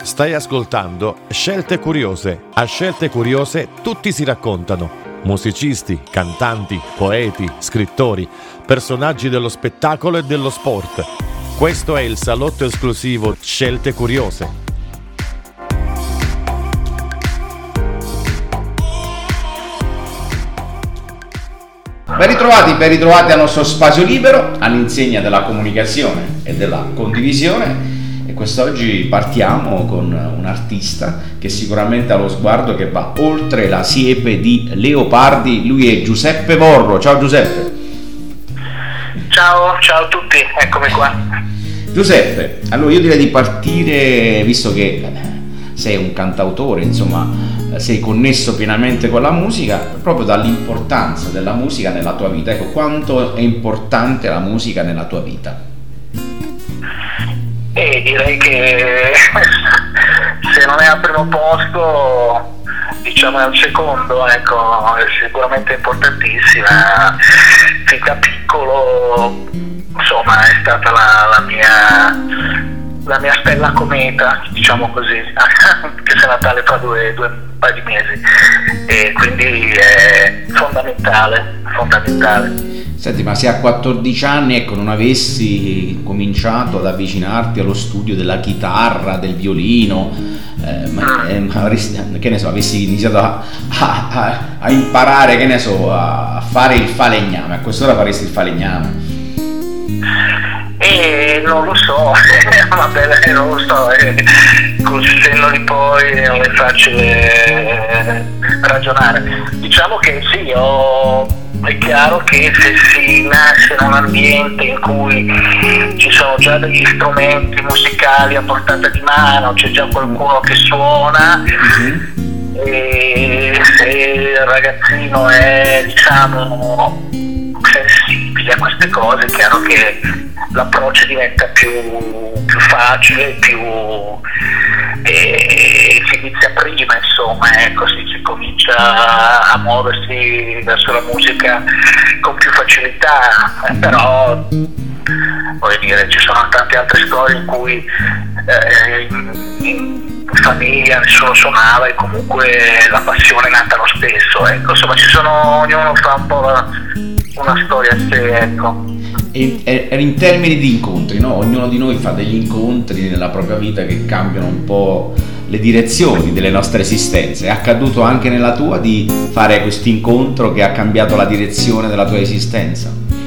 Stai ascoltando Scelte Curiose. A Scelte Curiose tutti si raccontano. Musicisti, cantanti, poeti, scrittori, personaggi dello spettacolo e dello sport. Questo è il salotto esclusivo Scelte Curiose. Ben ritrovati al nostro spazio libero, all'insegna della comunicazione e della condivisione. E quest'oggi partiamo con un artista che sicuramente ha lo sguardo che va oltre la siepe di leopardi. Lui è Giuseppe Vorro. Ciao Giuseppe. Ciao a tutti, eccomi qua. Giuseppe, allora io direi di partire, visto che sei un cantautore, insomma, sei connesso pienamente con la musica, proprio dall'importanza della musica nella tua vita. Ecco, quanto è importante la musica nella tua vita? Direi che se non è al primo posto, diciamo è al secondo, ecco, è sicuramente importantissima. Fin da piccolo, insomma, è stata la mia stella cometa, diciamo così, che se Natale fa due paio di mesi, e quindi è fondamentale. Senti, ma se a 14 anni, ecco, non avessi cominciato ad avvicinarti allo studio della chitarra, del violino, che ne so, avessi iniziato a imparare, che ne so, a fare il falegname, a quest'ora faresti il falegname? Non lo so, vabbè, non lo so, col senno di poi non è facile ragionare. Diciamo che sì, è chiaro che se si nasce in un ambiente in cui ci sono già degli strumenti musicali a portata di mano, c'è già qualcuno che suona, e se il ragazzino è, diciamo, sensibile a queste cose, è chiaro che l'approccio diventa più facile, e si inizia prima, insomma, ecco, si comincia a muoversi verso la musica con più facilità, però voglio dire, ci sono tante altre storie in cui in famiglia nessuno suonava e comunque la passione è nata lo stesso, ecco, insomma ognuno fa un po' una storia a sé, ecco. E in termini di incontri, no? Ognuno di noi fa degli incontri nella propria vita che cambiano un po' le direzioni delle nostre esistenze. È accaduto anche nella tua di fare questo incontro che ha cambiato la direzione della tua esistenza?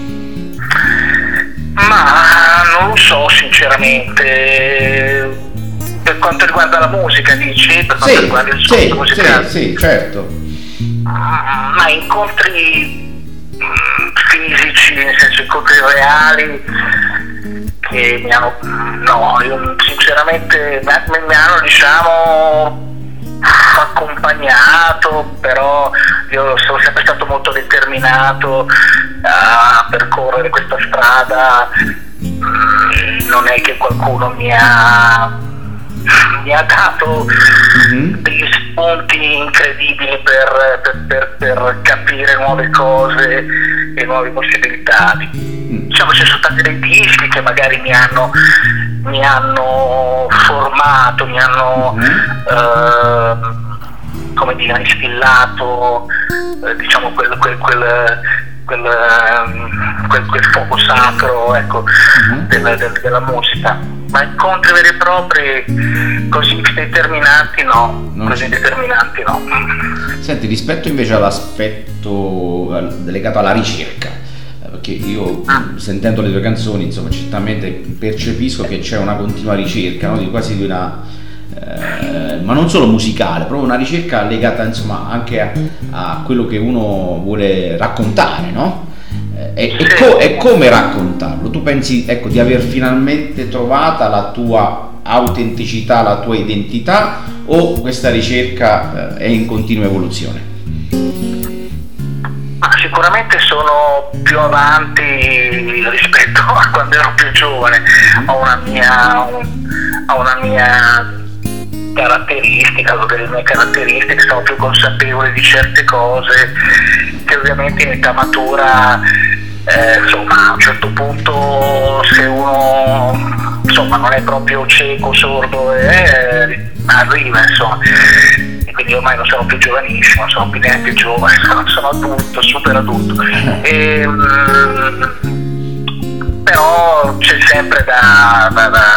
Ma non lo so sinceramente. Per quanto riguarda la musica, dici? Per quanto riguarda il discorso musicale? Sì, certo. Ma incontri fisici, nel senso incontri reali che mi hanno, no, io sinceramente mi hanno, diciamo, accompagnato, però io sono sempre stato molto determinato a percorrere questa strada. Non è che qualcuno mi ha dato degli spunti incredibili per capire nuove cose e nuove possibilità. Diciamo, ci sono stati dei dischi che magari mi hanno formato, mi hanno come dire, instillato, diciamo, quel fuoco sacro, ecco, della musica. Ma incontri veri e propri così determinanti no. Senti, rispetto invece all'aspetto legato alla ricerca, perché io sentendo le tue canzoni, insomma, certamente percepisco che c'è una continua ricerca, no? Quasi di una ma non solo musicale, proprio una ricerca legata, insomma, anche a quello che uno vuole raccontare, no? E come raccontarlo? Tu pensi, ecco, di aver finalmente trovata la tua autenticità, la tua identità, o questa ricerca è in continua evoluzione? Sicuramente sono più avanti rispetto a quando ero più giovane. Ho una mia caratteristica, delle mie caratteristiche, sono più consapevole di certe cose che ovviamente in età matura, insomma, a un certo punto, se uno, insomma, non è proprio cieco, sordo, arriva, insomma. E quindi ormai non sono più giovanissimo, non sono più neanche giovane, sono adulto, super adulto. Però c'è sempre da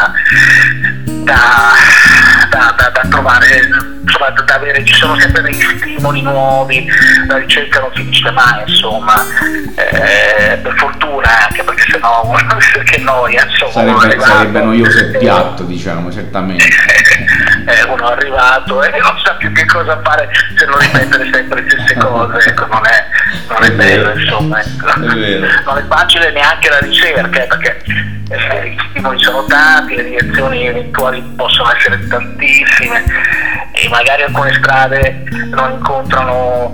trovare, insomma, da avere, ci sono sempre degli stimoli nuovi, la ricerca non finisce mai, insomma, per fortuna, anche perché sennò che noia, insomma, sarebbe noioso e piatto, diciamo, certamente. Uno è arrivato e non sa più che cosa fare se non ripetere sempre le stesse cose, ecco, non è bello, insomma, ecco. È vero. Non è facile neanche la ricerca, perché gli stimoli sono tanti, le direzioni eventuali possono essere tantissime e magari alcune strade non incontrano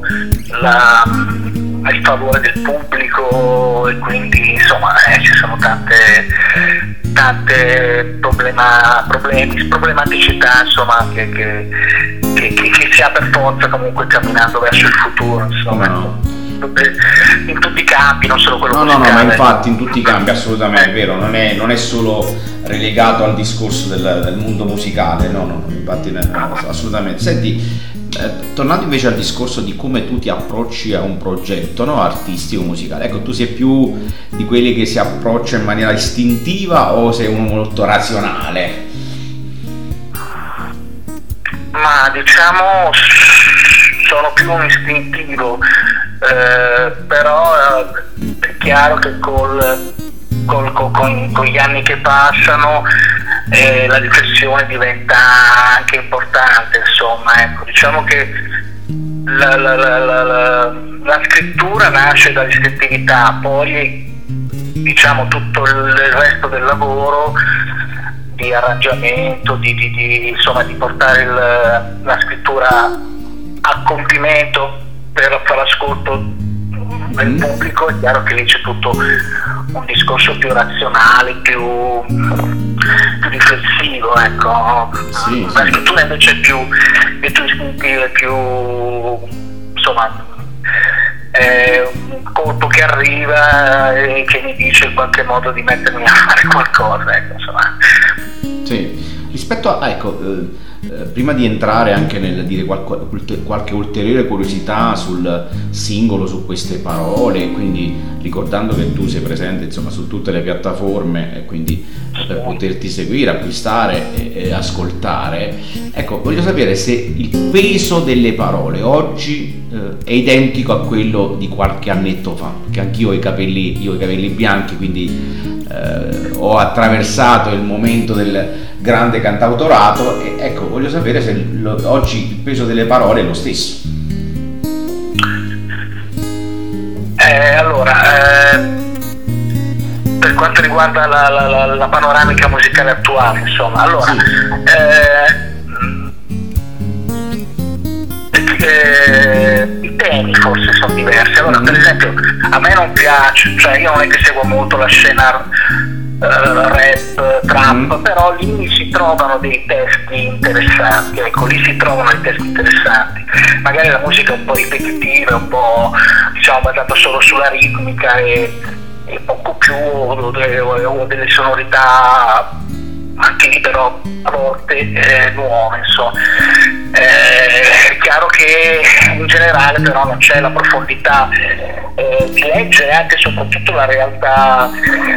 il favore del pubblico e quindi insomma ci sono tante problematicità, insomma, che si ha per forza comunque camminando verso il futuro, insomma. No. In tutti i campi, non solo quello musicale. No, ma infatti in tutti i campi, assolutamente, è vero, non è solo relegato al discorso del mondo musicale, no, infatti assolutamente. Senti, tornando invece al discorso di come tu ti approcci a un progetto, no, artistico musicale, ecco, tu sei più di quelli che si approccia in maniera istintiva o sei uno molto razionale? Ma diciamo sono più un istintivo, però è chiaro che con gli anni che passano la riflessione diventa anche importante, insomma, ecco, diciamo che la scrittura nasce dall'istintività, poi diciamo tutto il resto del lavoro di arrangiamento, insomma, di portare la scrittura a compimento per far ascolto del pubblico, è chiaro che lì c'è tutto un discorso più razionale, più riflessivo, ecco. Sì, la scrittura invece è più istintiva, è più, insomma, è un colpo che arriva e che mi dice in qualche modo di mettermi a fare qualcosa, ecco, insomma. Sì, rispetto a, ecco, prima di entrare anche nel dire qualche ulteriore curiosità sul singolo, su queste parole, quindi ricordando che tu sei presente, insomma, su tutte le piattaforme e quindi per poterti seguire, acquistare e ascoltare, ecco, voglio sapere se il peso delle parole oggi è identico a quello di qualche annetto fa, perché anch'io ho i capelli bianchi, quindi ho attraversato il momento del grande cantautorato e ecco, voglio sapere se oggi il peso delle parole è lo stesso. Allora, per quanto riguarda la panoramica musicale attuale, insomma, allora, sì. I temi forse sono diversi. Allora, per esempio, a me non piace, cioè io non è che seguo molto la scena rap, trap, però lì si trovano dei testi interessanti, ecco, lì si trovano dei testi interessanti. Magari la musica è un po' ripetitiva, un po', diciamo, basata solo sulla ritmica e poco più delle sonorità anche lì però a volte nuove, insomma. È chiaro che in generale però non c'è la profondità di leggere anche e soprattutto la realtà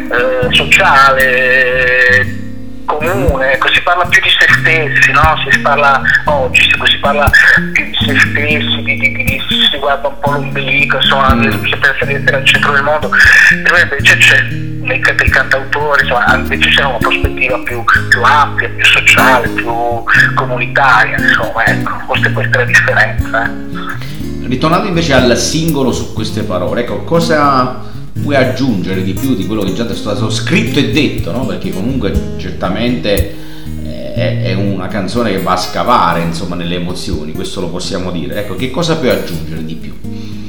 sociale comune, ecco, si parla più di se stessi, no? Si parla oggi, si parla più di se stessi, si guarda un po' l'ombelico, insomma, si pensa di essere al centro del mondo, però invece c'è nei cantautori, insomma, invece c'è una prospettiva più ampia, più sociale, più comunitaria, insomma, ecco, questa è la differenza. Ritornando invece al singolo su queste parole, ecco, cosa puoi aggiungere di più di quello che già è stato scritto e detto, no? Perché comunque certamente è una canzone che va a scavare, insomma, nelle emozioni, questo lo possiamo dire. Ecco, che cosa puoi aggiungere di più?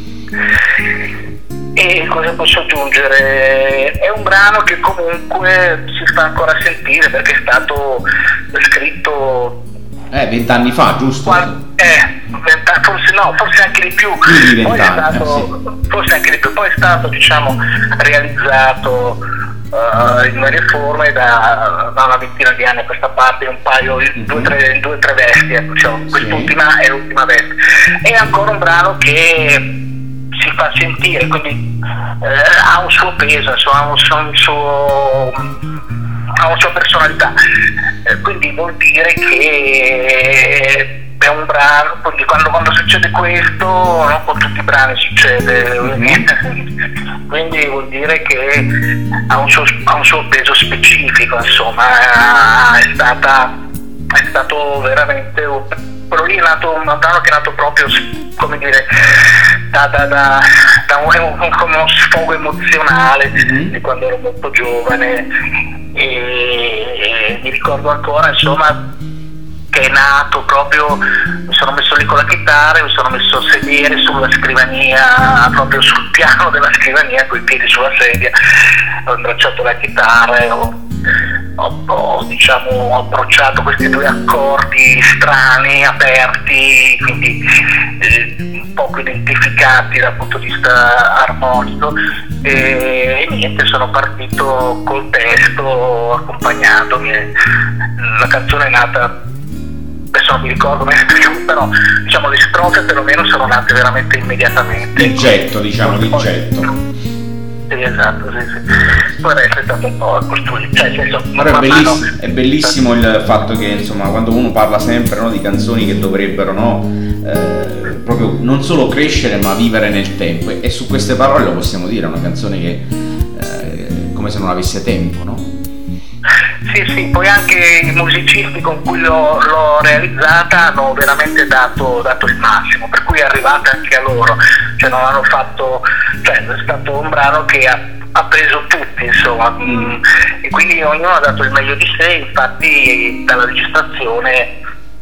E cosa posso aggiungere? È un brano che comunque si fa ancora sentire perché è stato scritto 20 anni fa, giusto? Forse anche di più. Poi è stato, forse anche di più. Poi è stato, diciamo, realizzato in varie forme da una ventina di anni a questa parte, un paio, due o tre vesti, ecco, diciamo, quest'ultima è l'ultima veste. È ancora un brano che si fa sentire, quindi ha un suo peso, insomma, ha una sua personalità, quindi vuol dire che è un brano, quindi quando succede questo, non con tutti i brani succede, quindi vuol dire che ha un suo peso specifico, insomma, è stato veramente quello lì è nato, un brano che è nato proprio, come dire, da uno sfogo emozionale di quando ero molto giovane, e mi ricordo ancora, insomma, che è nato proprio, mi sono messo lì con la chitarra, mi sono messo a sedere sulla scrivania, proprio sul piano della scrivania, coi piedi sulla sedia, ho abbracciato la chitarra e ho approcciato questi due accordi strani, aperti, quindi poco identificati dal punto di vista armonico, e niente, sono partito col testo accompagnandomi. La canzone è nata, adesso non mi ricordo bene più, però diciamo le strofe perlomeno sono nate veramente immediatamente. Il getto, diciamo, il getto. Sì, esatto, sì. Poi è stato un po' costruito, cioè, è bellissimo il fatto che, insomma, quando uno parla sempre, no, di canzoni che dovrebbero, proprio non solo crescere ma vivere nel tempo, e su queste parole lo possiamo dire, è una canzone che come se non avesse tempo, no? Sì, poi anche i musicisti con cui l'ho realizzata hanno veramente dato il massimo, per cui è arrivata anche a loro, cioè non hanno fatto, cioè è stato un brano che ha preso tutti, insomma, e quindi ognuno ha dato il meglio di sé, infatti dalla registrazione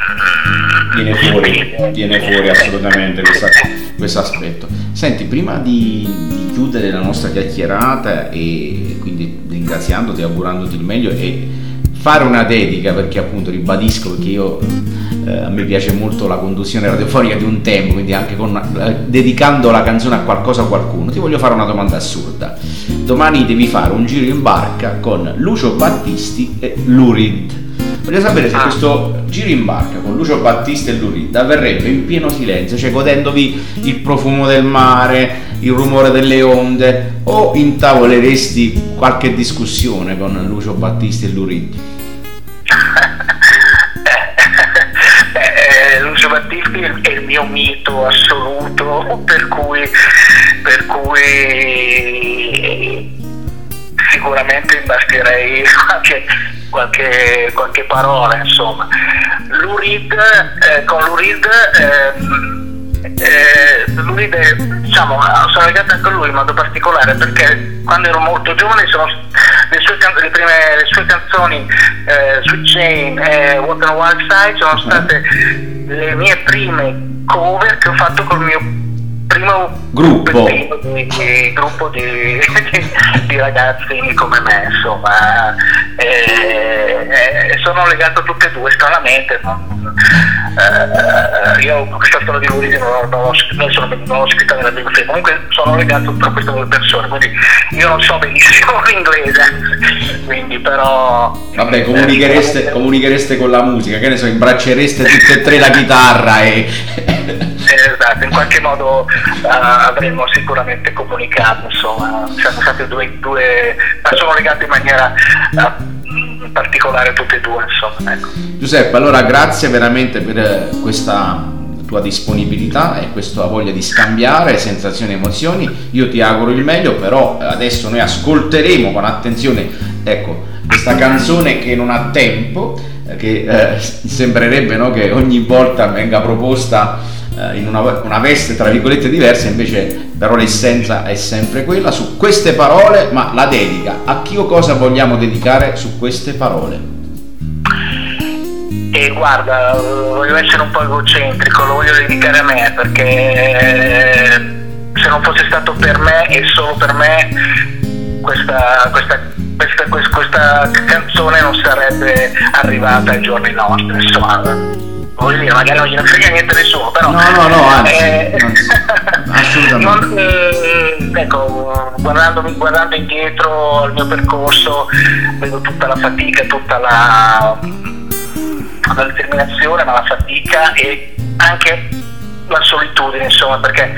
viene fuori assolutamente questo aspetto. Senti, prima di chiudere la nostra chiacchierata, e quindi ringraziandoti, augurandoti il meglio, e fare una dedica, perché appunto ribadisco, perché io a me piace molto la conduzione radiofonica di un tempo, quindi anche dedicando la canzone a qualcosa o qualcuno, ti voglio fare una domanda assurda. Domani devi fare un giro in barca con Lucio Battisti e Lou Reed. Voglio sapere se questo giro in barca con Lucio Battisti e Lou Reed avverrebbe in pieno silenzio, cioè godendovi il profumo del mare, il rumore delle onde, o intavoleresti qualche discussione con Lucio Battisti e Lou Reed? Lucio Battisti è il mio mito assoluto, per cui sicuramente imbasterei qualche parola, insomma. Lou Reed, con Lou Reed, diciamo, sono legato anche a lui in modo particolare, perché quando ero molto giovane le sue canzoni, Sweet Jane e What a Wild Side, sono state le mie prime cover che ho fatto col mio primo gruppo di ragazzi come me, insomma, sono legato a tutte e due, stranamente. Io questa storia di Luigi non l'ho scritta nella biografia, comunque sono legato a queste due persone, quindi io non so benissimo l'inglese, quindi però vabbè, comunichereste con la musica, che ne so, imbraccereste tutte e tre la chitarra e esatto, in qualche modo avremmo sicuramente comunicato, insomma, siamo stati due ma sono legati in maniera particolare tutte e due, insomma, ecco. Giuseppe, allora grazie veramente per questa tua disponibilità e questa voglia di scambiare sensazioni e emozioni. Io ti auguro il meglio, però adesso noi ascolteremo con attenzione, ecco, questa canzone che non ha tempo, che sembrerebbe, no, che ogni volta venga proposta in una veste tra virgolette diversa, invece però l'essenza è sempre quella. Su queste parole, ma la dedica a chi o cosa vogliamo dedicare su queste parole? E guarda, voglio essere un po' egocentrico, lo voglio dedicare a me, perché se non fosse stato per me e solo per me, questa canzone non sarebbe arrivata ai giorni nostri, insomma. Voglio dire, magari non gliene frega niente a nessuno, però no, anzi, assolutamente. ecco, guardando indietro al mio percorso, vedo tutta la fatica, tutta la determinazione, ma la fatica e anche la solitudine, insomma, perché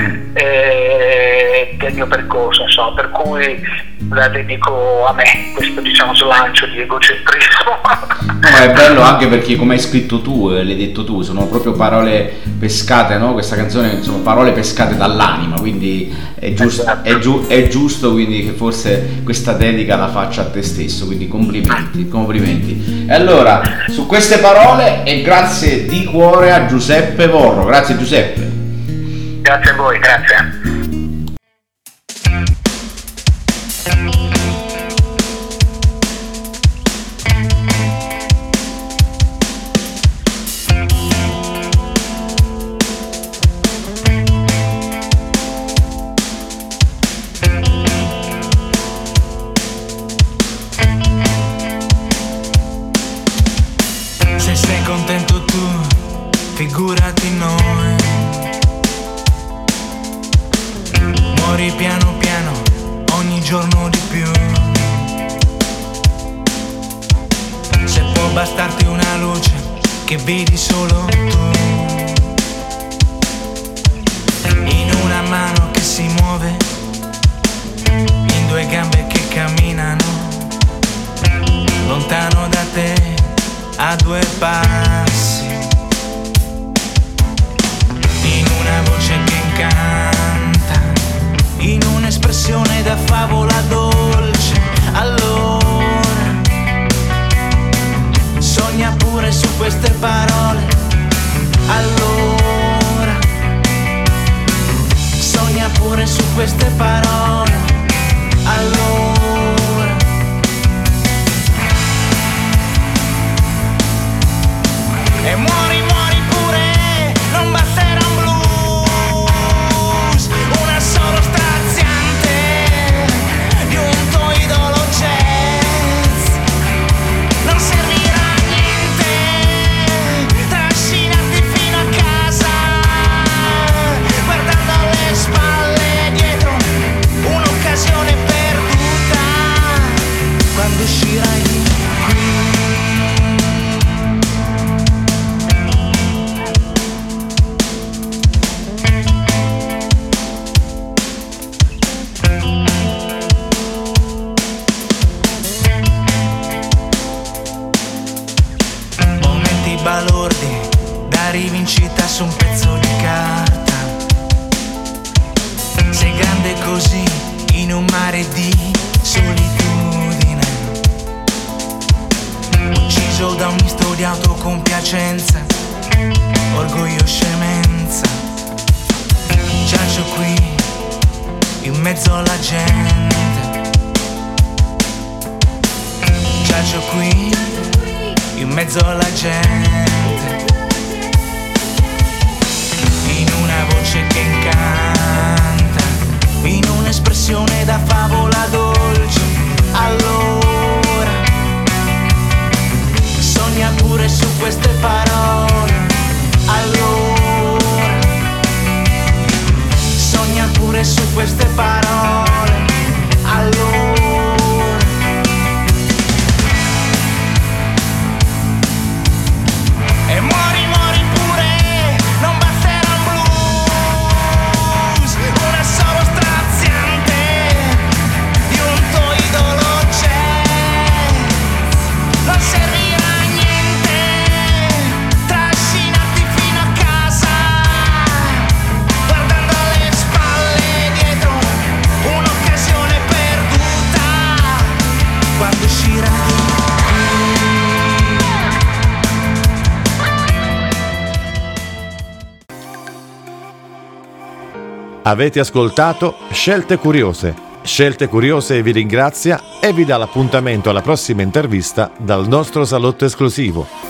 del mio percorso, insomma, per cui la dedico a me, questo diciamo slancio di egocentrismo. No, ma è bello anche perché, come hai scritto tu, l'hai detto tu, sono proprio parole pescate, no? Questa canzone sono parole pescate dall'anima, quindi è giusto, Esatto. è giusto quindi che forse questa dedica la faccia a te stesso, quindi complimenti. E allora, su queste parole, e grazie di cuore a Giuseppe Vorro. Grazie Giuseppe. Grazie a voi, grazie. Se sei contento tu, figurati noi. Muori piano piano, ogni giorno di più. Se può bastarti una luce che vedi solo tu, in una mano che si muove, in due gambe che camminano, lontano da te, a due passi, in una voce che incanta, in un'espressione da favola dolce. Allora sogna pure su queste parole. Allora sogna pure su queste parole. Allora e muori pure, non basterà un blues, una solo straziante di un tuo idolo jazz. Non servirà a niente trascinarti fino a casa, guardando alle spalle dietro un'occasione perduta. Quando uscirai qui, momenti balordi da rivincita su un pezzo di carta. Sei grande così in un mare di solitudine, ucciso da un misto di autocompiacenza, orgoglio, scemenza. Giaccio qui in mezzo alla gente, giaccio qui in mezzo alla gente, in una voce che incanta, in un'espressione da favola dolce. Allora sogna pure su queste parole. Allora sogna pure su queste parole. Allora e muori pure, non basterà un blues, una solo straziante di un tuo idolo jazz. Non servirà a niente trascinarti fino a casa, guardando alle spalle dietro un'occasione perduta. Quando uscirai Avete ascoltato Scelte Curiose. Scelte Curiose vi ringrazia e vi dà l'appuntamento alla prossima intervista dal nostro salotto esclusivo.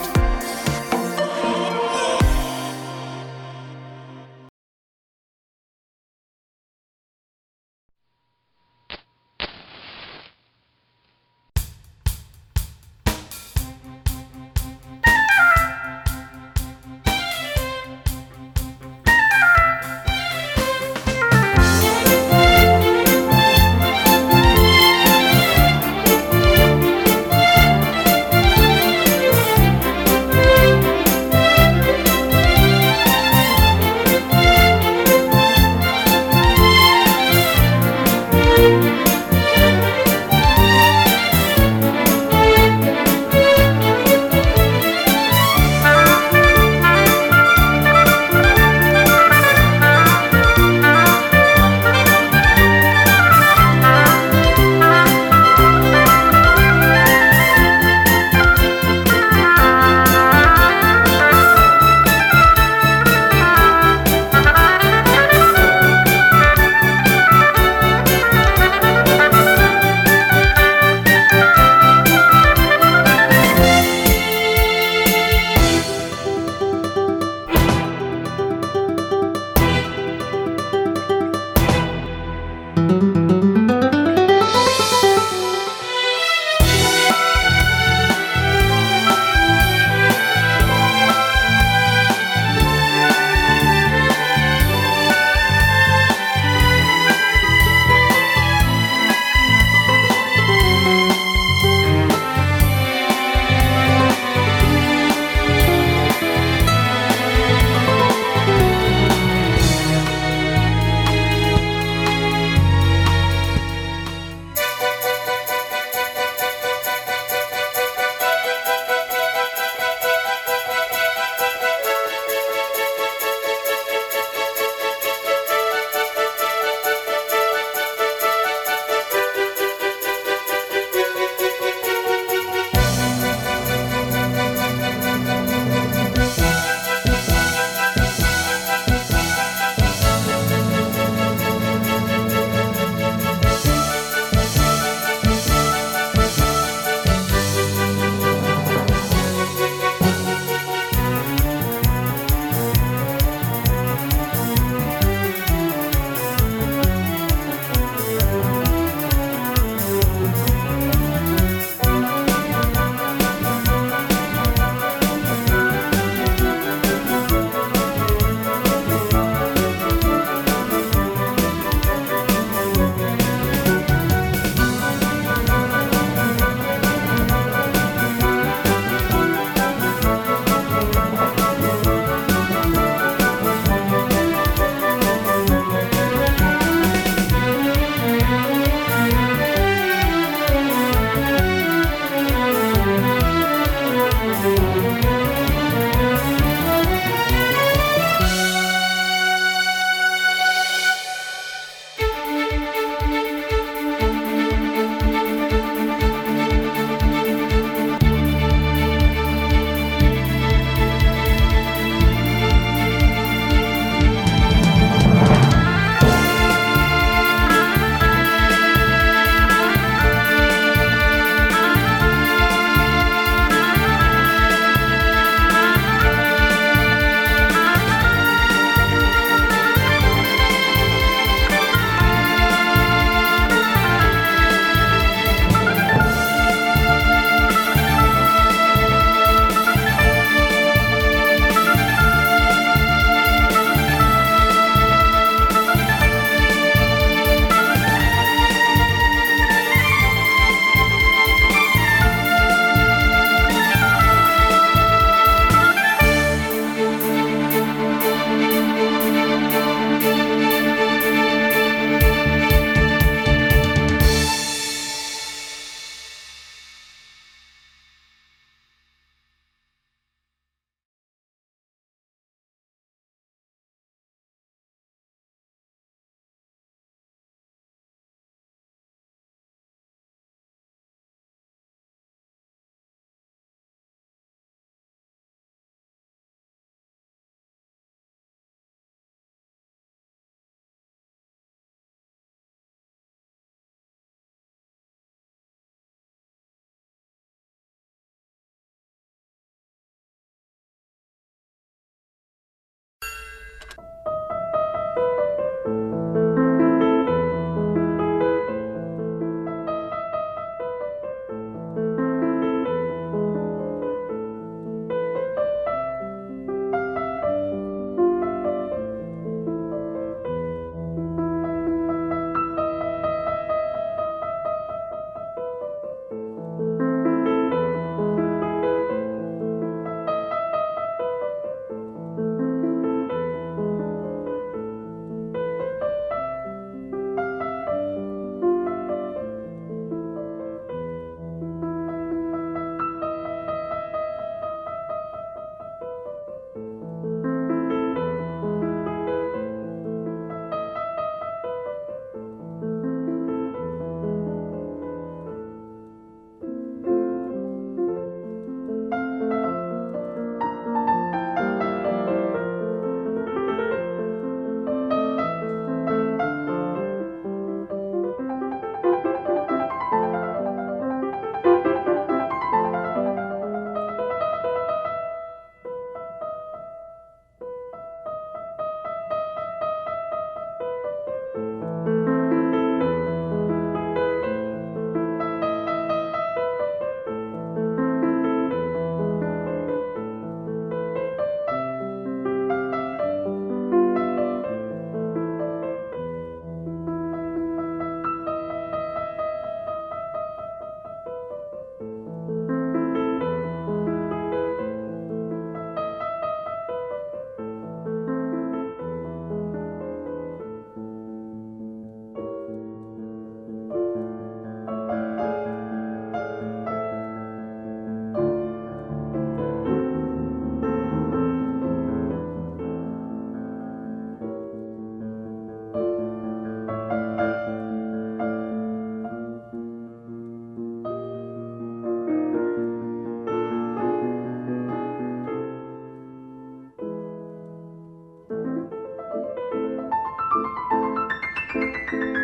Ciao.